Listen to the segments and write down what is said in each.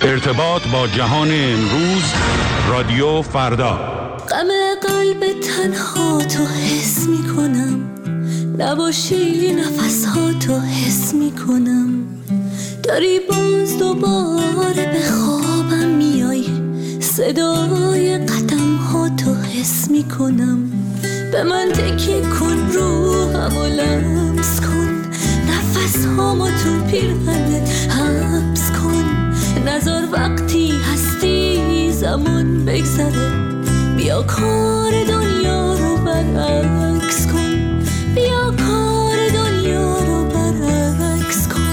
ارتباط با جهان امروز، رادیو فردا. غم قلب تنها تو حس می کنم، نباشی نفسها تو حس می کنم، داری باز دوباره به خوابم میای، صدای قدم ها تو حس می کنم، به من تکیه کن، روحم و لمس کن، نفس هامو تو پیرهنت حبس کن، نذار وقتی هستی زمان بگذره، بیا کار دنیا رو برعکس کن، بیا کار دنیا رو برعکس کن.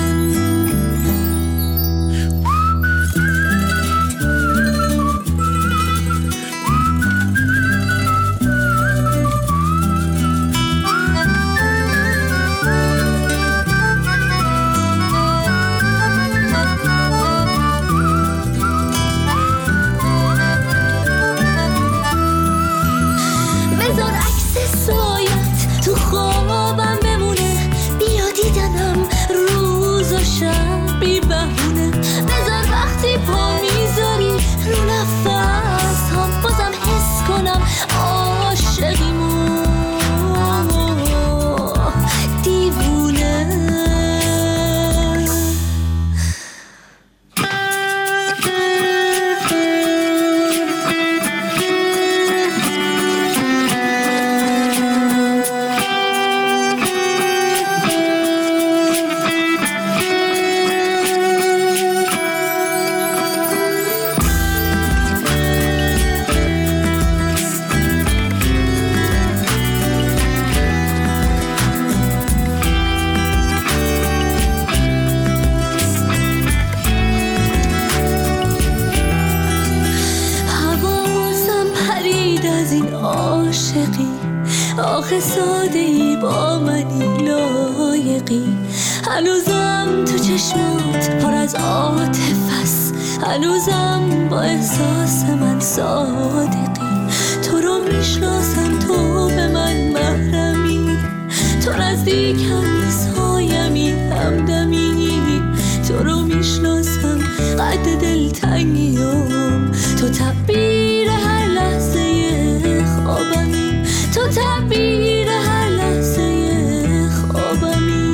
آخه ساده‌ای با منی لایقی، هنوزم تو چشمات پر از عاطفه است، هنوزم با احساس من صادقی، تو رو میشناسم، تو به من محرمی، تو نزدیکم سایمی همدمی، تو رو میشناسم قد دلتنگیم، تو تعبیر هر لحظه خوابمی، تو تعبیر هر لحظه خوابمی.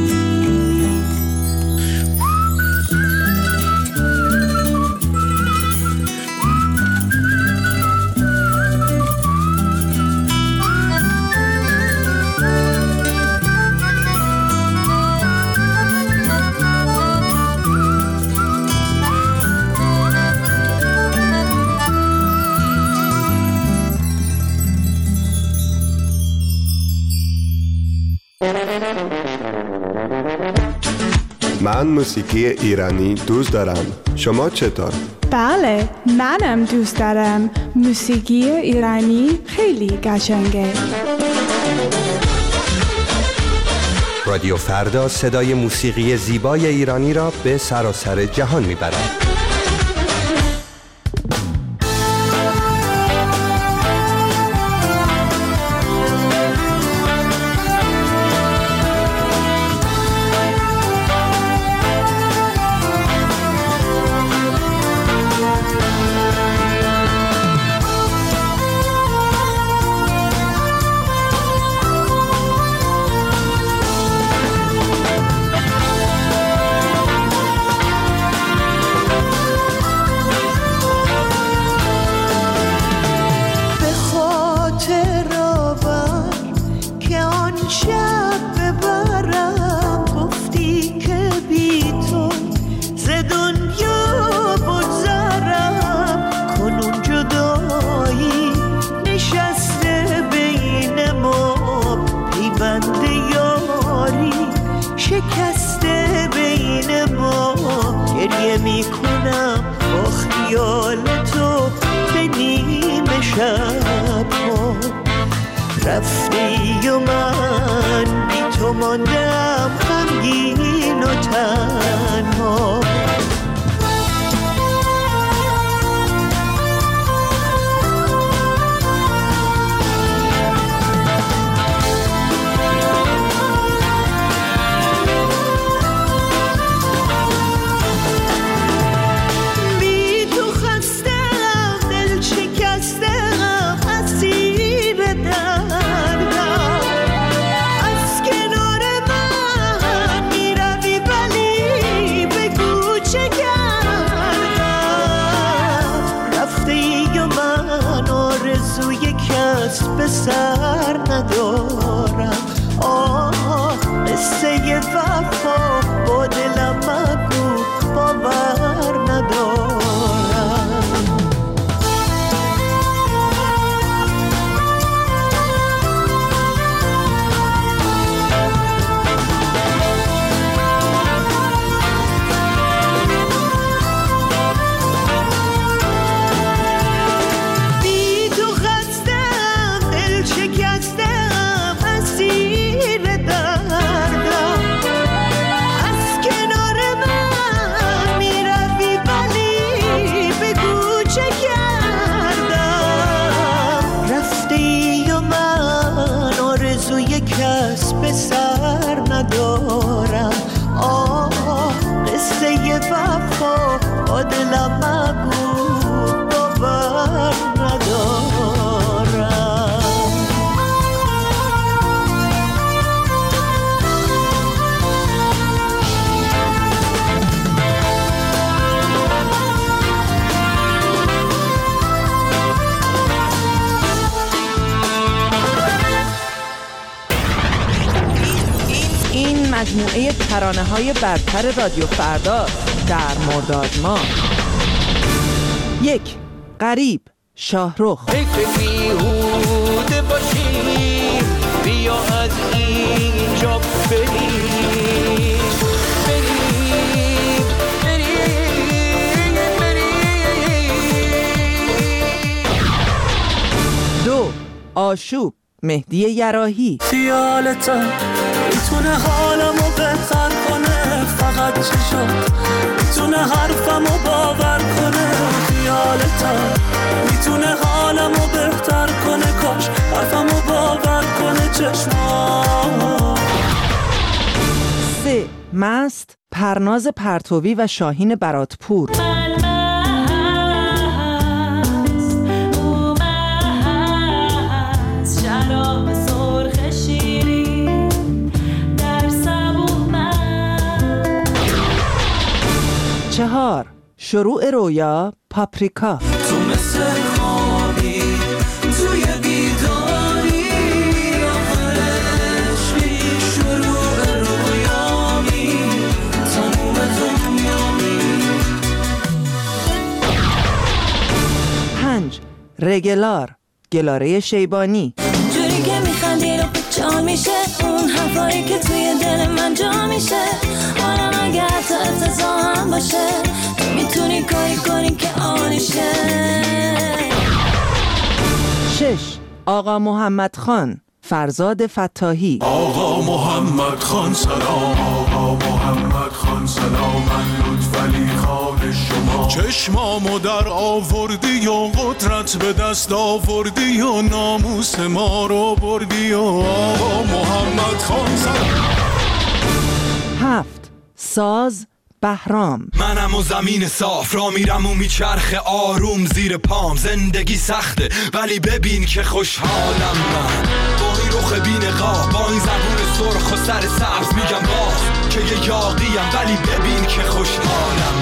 من موسیقی ایرانی دوست دارم. شما چطور؟ بله، منم دوست دارم. موسیقی ایرانی خیلی قشنگه. رادیو فردا صدای موسیقی زیبای ایرانی را به سراسر جهان میبرد. شکسته بین ما گریه می کنم با خیال تو به نیمه شب ها، رفتی و من بی تو ماندم غمگین و تنها. بی به سر ندارم. قصه وفا با دلم مگو باور ندارم. کس به سر ندارم. قصه وفا با دلم مگو باور ندارم. مجموعه ترانه‌های برتر رادیو فردا در مرداد ماه. 1. غریب، شاهرخ. فکر بیهوده باشیم، بیا از اینجا بریم. 2. آشوب، مهدی یراحی. خیالتا میتونه حالمو بهتر کنه، فقط چشات میتونه حرفمو باور کنه. خیالتا میتونه حالمو بهتر کنه، کاش حرفمو باور کنه چشمات. 3. مست، پرناز پرتوی و شاهین براتپور. چهار. شروع رویا، پاپریکا. تو مثل خوابی توی بیداری، آخرشی شروع رویامی، تموم دنیامی. 5. رگلار، گلاره شیبانی. جوری که میخندی رو جا میشه، اون حرفایی که توی دل من جا میشه. آرام اگر تا افتضاح هم باشه، تو میتونی کاری کنی که آنیشه. 6. آقا محمد خان، فرزاد فتاحی. آقا محمد خان سلام، آقا محمد خان سلام، من لطفعلی خان شما. چشمامو در آوردی و قدرت به دست آوردی و ناموس ما رو بردی و آقا محمد خان سلام. 7. ساز، بهرام. منم و زمین صاف را میرم و میچرخه آروم زیر پام. زندگی سخته ولی ببین که خوشحالم من، با این رخ بی‌نقاب، با این زبون سرخ و سر سبز میگم باز که یه یاقیم، ولی ببین که خوشحالم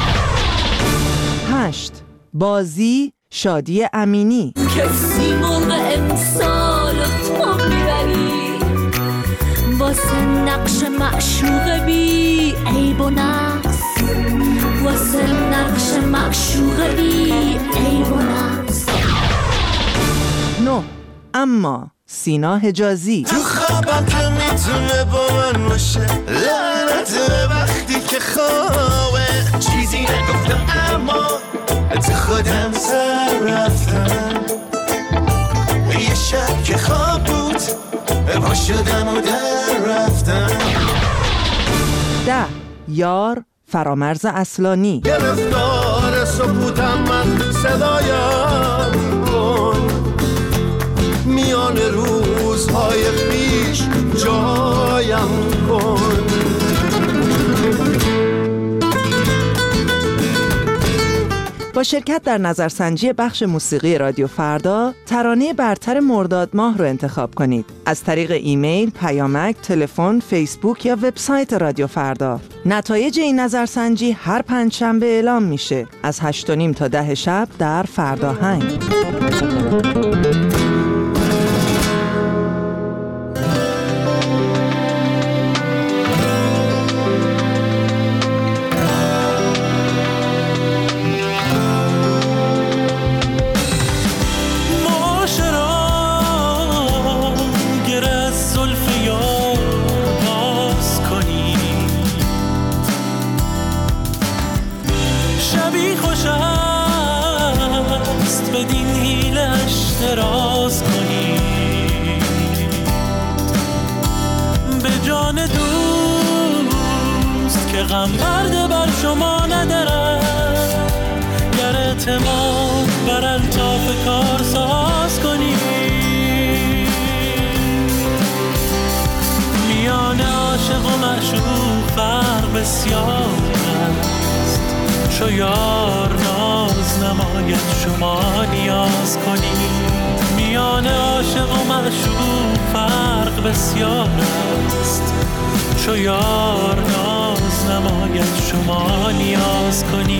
من. 8. بازی، شادی امینی. کسی موقع امسال تو میبری، واسه نقش معشوق بی عیب و نقص، واسه نقش معشوق بی عیب و نقص. 9. اما، سینا حجازی. تو خوابم که میتونه با من باشه، لعنت وقتی که خوابه. چیزی نگفتم اما تو خودم سر رفتم، یه شب که خواب بود پا شدم و در رفتم. 10. یار، فرامرز اصلانی. گرفتار سکوتم من، صدایم کن میان روزهای پیش، جایم کن. با شرکت در نظرسنجی بخش موسیقی رادیو فردا، ترانه برتر مرداد ماه رو انتخاب کنید. از طریق ایمیل، پیامک، تلفن، فیسبوک یا وبسایت رادیو فردا. نتایج این نظرسنجی هر پنجشنبه اعلام میشه از 8:30 تا 10 شب در فردا هنگ. شبی خوش است بدین حیلش دراز کنی، به جان دوست که غم برده بر شما ندارد، گر اعتماد بر الطاف کار ساز کنی. میان عاشق و معشوق فرق بسیار است، چو یار ناز نماید شما نیاز کنی. میان عاشق و معشوق فرق بسیار است، چو یار ناز نماید شما نیاز کنی.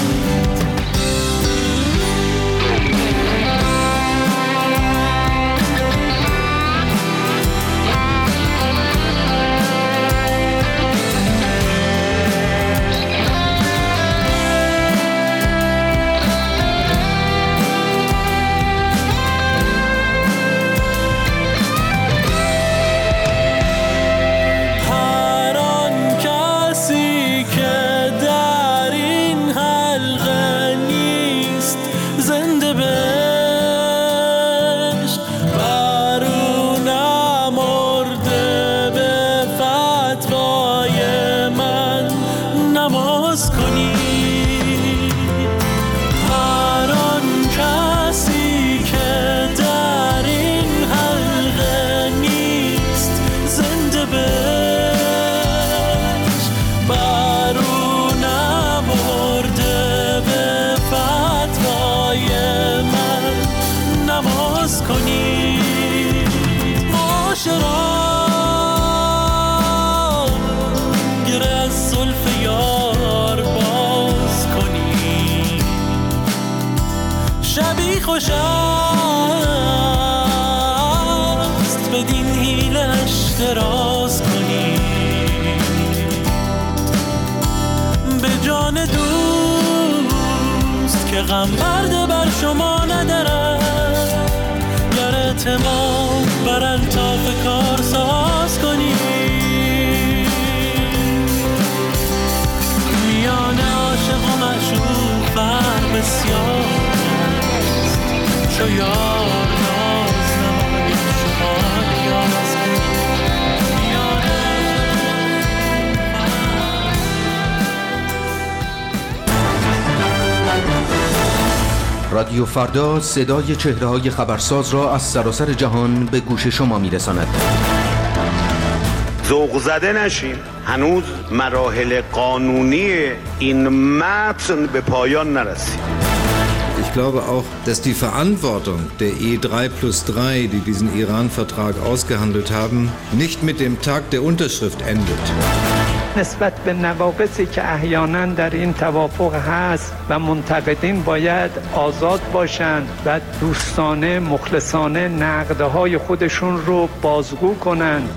خوش است بدین حیلش دراز کنی، به جان دوست که غم برده بر شما ندارد، گر اعتماد بر الطاف کار ساز کنی. میان عاشق و معشوق فرق بسیار چو یار ناز نماید شما نیاز کنی. رادیو فردا صدای چهره‌های خبرساز را از سراسر جهان به گوش شما می‌رساند. ذوق زده نشیم، هنوز مراحل قانونی این متن به پایان نرسید. Ich glaube auch, dass die Verantwortung der E3+3, die diesen Iran-Vertrag ausgehandelt haben, nicht mit dem Tag der Unterschrift endet. نسبت به نواقصی که احیانا در این توافق هست و منتقدین باید آزاد باشند و دوستانه مخلصانه نقدهای خودشون رو بازگو کنند.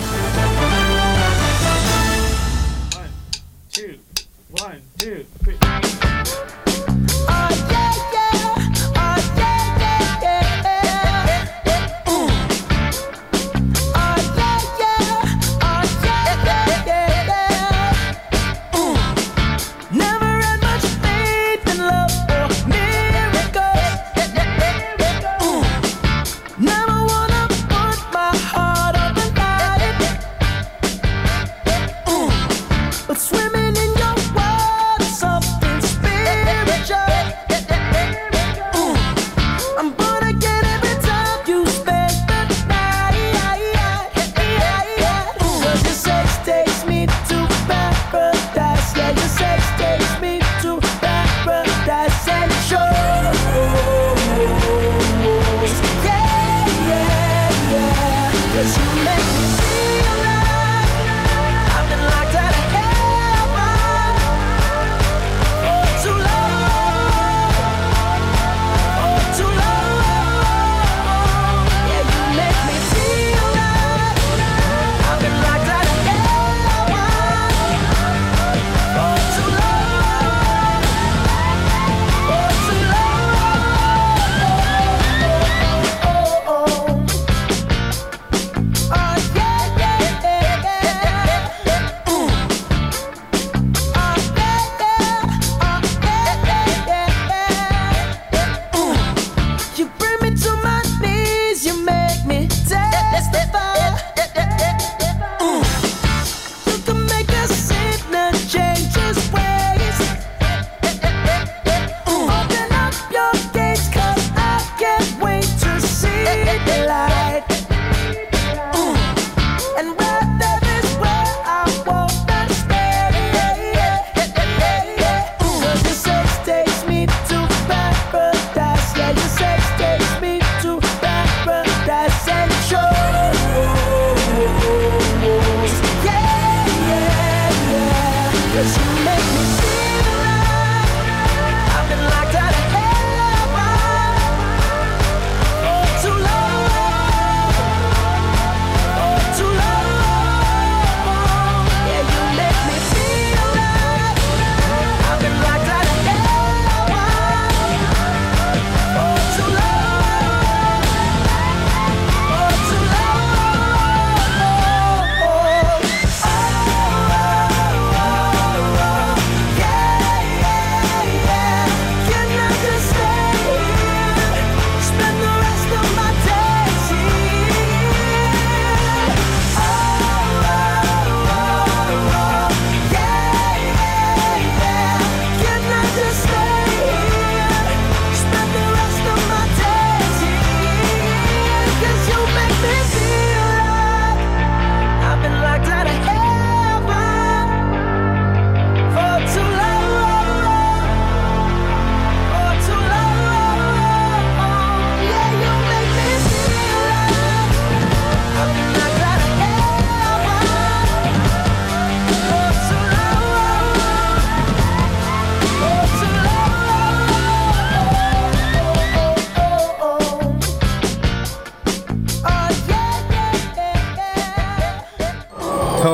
Swimming in your world, something special.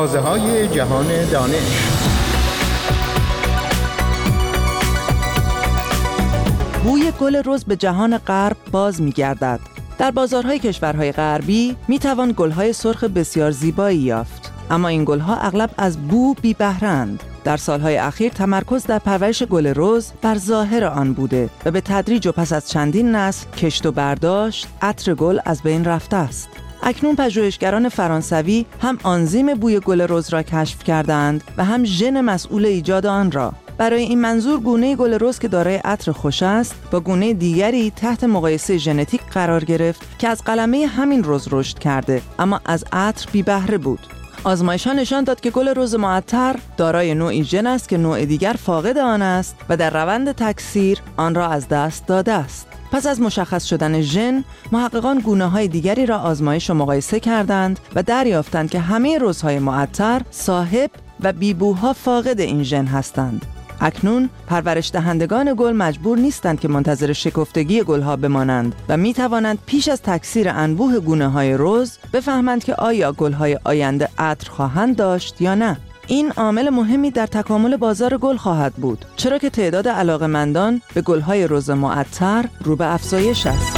سازه‌های جهان دانش. بوی گل رز به جهان غرب باز می‌گردد. در بازارهای کشورهای غربی می‌توان گل‌های سرخ بسیار زیبایی یافت، اما این گل‌ها اغلب از بو بی بهره‌اند. در سالهای اخیر تمرکز در پرورش گل رز بر ظاهر آن بوده و به تدریج و پس از چندین نسل کشت و برداشت عطر گل از بین رفته است. اکنون پژوهشگران فرانسوی هم آنزیم بوی گل رز را کشف کردند و هم ژن مسئول ایجاد آن را. برای این منظور گونه گل رز که دارای عطر خوش است با گونه دیگری تحت مقایسه ژنتیک قرار گرفت که از قلمه همین رز رشد کرده اما از عطر بی بهره بود. آزمایش‌ها نشان داد که گل رز معطر دارای نوعی ژن است که نوع دیگر فاقد آن است و در روند تکثیر آن را از دست داده است. پس از مشخص شدن ژن، محققان گونه‌های دیگری را آزمایش و مقایسه کردند و دریافتند که همه رزهای معطر صاحب و بیبوها فاقد این ژن هستند. اکنون پرورش دهندگان گل مجبور نیستند که منتظر شکفتگی گلها بمانند و می توانند پیش از تکثیر انبوه گونه‌های رز بفهمند که آیا گلهای آینده عطر خواهند داشت یا نه. این عامل مهمی در تکامل بازار گل خواهد بود، چرا که تعداد علاقه‌مندان به گلهای رز معطر رو به افزایش است.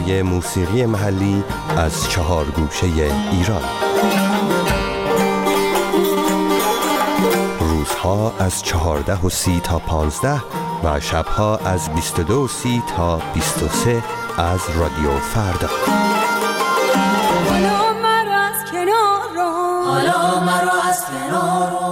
صدای موسیقی محلی از 4 گوشه ایران. روزها از 14:30 تا 15 و شبها از 22:30 تا 23 از رادیو فردا. حالا مرا از کنار رو، حالا مرا از کنار رو.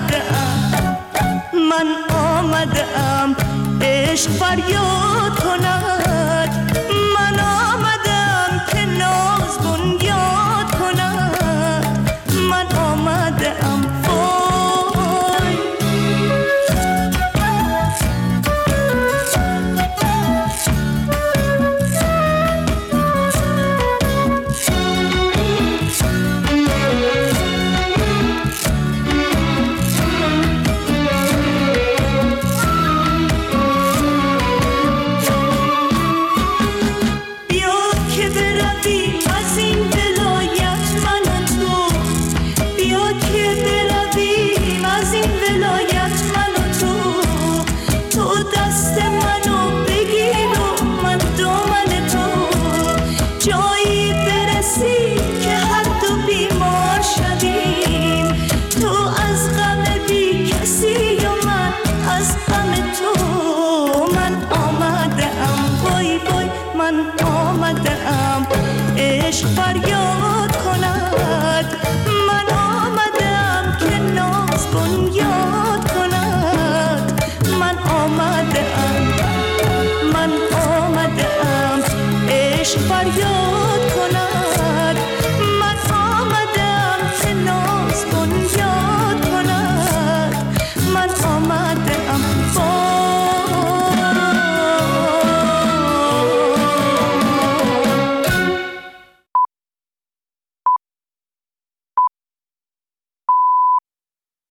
من آمدم عشق فریاد کنم.